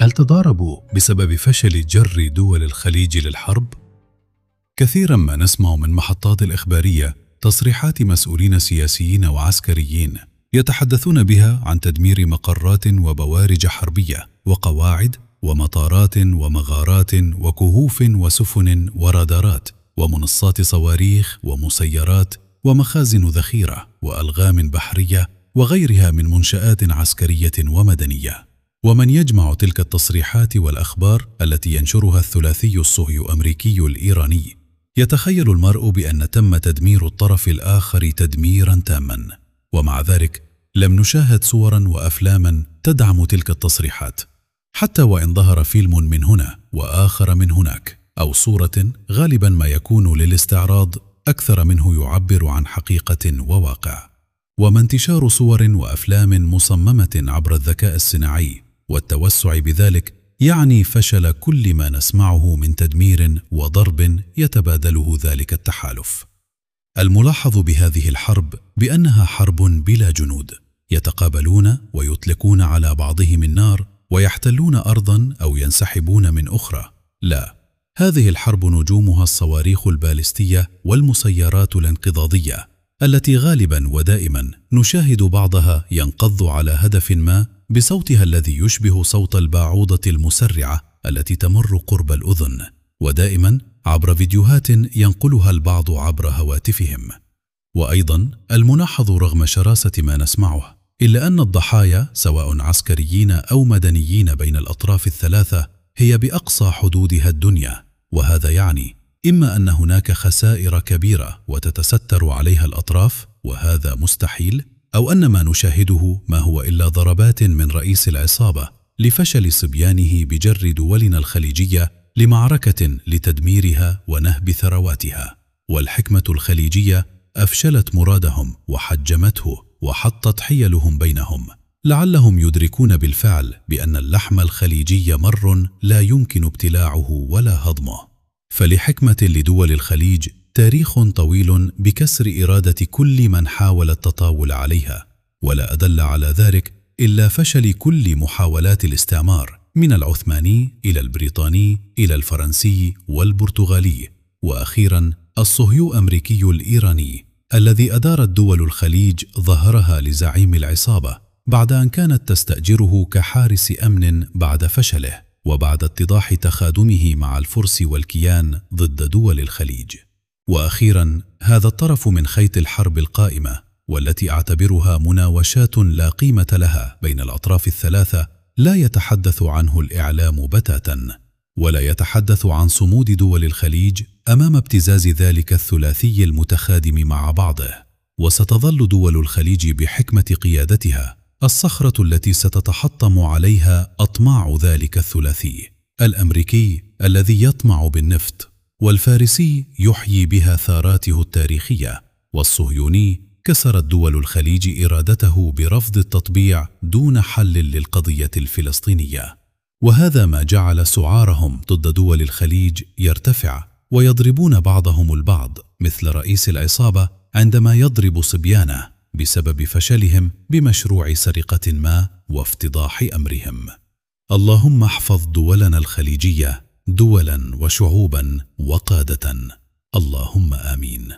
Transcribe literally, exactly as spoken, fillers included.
هل تضاربوا بسبب فشل جر دول الخليج للحرب؟ كثيرا ما نسمع من محطات الإخبارية تصريحات مسؤولين سياسيين وعسكريين يتحدثون بها عن تدمير مقرات وبوارج حربية وقواعد ومطارات ومغارات وكهوف وسفن ورادارات ومنصات صواريخ ومسيرات ومخازن ذخيرة وألغام بحرية وغيرها من منشآت عسكرية ومدنية. ومن يجمع تلك التصريحات والأخبار التي ينشرها الثلاثي الصهيو أمريكي الإيراني يتخيل المرء بأن تم تدمير الطرف الآخر تدميرا تاما، ومع ذلك لم نشاهد صورا وأفلاما تدعم تلك التصريحات، حتى وإن ظهر فيلم من هنا وآخر من هناك، أو صورة غالبا ما يكون للاستعراض أكثر منه يعبر عن حقيقة وواقع. وما انتشار صور وأفلام مصممة عبر الذكاء الصناعي والتوسع بذلك يعني فشل كل ما نسمعه من تدمير وضرب يتبادله ذلك التحالف. الملاحظ بهذه الحرب بأنها حرب بلا جنود يتقابلون ويطلقون على بعضهم النار ويحتلون أرضا أو ينسحبون من أخرى. لا، هذه الحرب نجومها الصواريخ البالستية والمسيرات الانقضاضية التي غالبا ودائما نشاهد بعضها ينقض على هدف ما بصوتها الذي يشبه صوت الباعوضة المسرعة التي تمر قرب الأذن، ودائما عبر فيديوهات ينقلها البعض عبر هواتفهم. وأيضا الملاحظ رغم شراسة ما نسمعه إلا أن الضحايا سواء عسكريين أو مدنيين بين الأطراف الثلاثة هي بأقصى حدودها الدنيا، وهذا يعني إما أن هناك خسائر كبيرة وتتستر عليها الأطراف وهذا مستحيل، أو أن ما نشاهده ما هو إلا ضربات من رئيس العصابة لفشل صبيانه بجر دولنا الخليجية لمعركة لتدميرها ونهب ثرواتها. والحكمة الخليجية أفشلت مرادهم وحجمته وحطت حيلهم بينهم، لعلهم يدركون بالفعل بأن اللحم الخليجي مر لا يمكن ابتلاعه ولا هضمه. فلحكمة لدول الخليج تاريخ طويل بكسر إرادة كل من حاول التطاول عليها، ولا أدل على ذلك إلا فشل كل محاولات الاستعمار من العثماني إلى البريطاني إلى الفرنسي والبرتغالي، وأخيرا الصهيو أمريكي الإيراني الذي أدارت دول الخليج ظهرها لزعيم العصابة بعد أن كانت تستأجره كحارس أمن بعد فشله وبعد اتضاح تخادمه مع الفرس والكيان ضد دول الخليج. وأخيرا هذا الطرف من خيط الحرب القائمة والتي أعتبرها مناوشات لا قيمة لها بين الأطراف الثلاثة لا يتحدث عنه الإعلام بتاتا، ولا يتحدث عن صمود دول الخليج أمام ابتزاز ذلك الثلاثي المتخادم مع بعضه. وستظل دول الخليج بحكمة قيادتها الصخرة التي ستتحطم عليها أطماع ذلك الثلاثي، الأمريكي الذي يطمع بالنفط، والفارسي يحيي بها ثاراته التاريخية، والصهيوني كسرت دول الخليج إرادته برفض التطبيع دون حل للقضية الفلسطينية. وهذا ما جعل سعارهم ضد دول الخليج يرتفع ويضربون بعضهم البعض، مثل رئيس العصابة عندما يضرب صبيانه بسبب فشلهم بمشروع سرقة ما وافتضاح أمرهم. اللهم احفظ دولنا الخليجية دولا وشعوبا وقادة، اللهم آمين.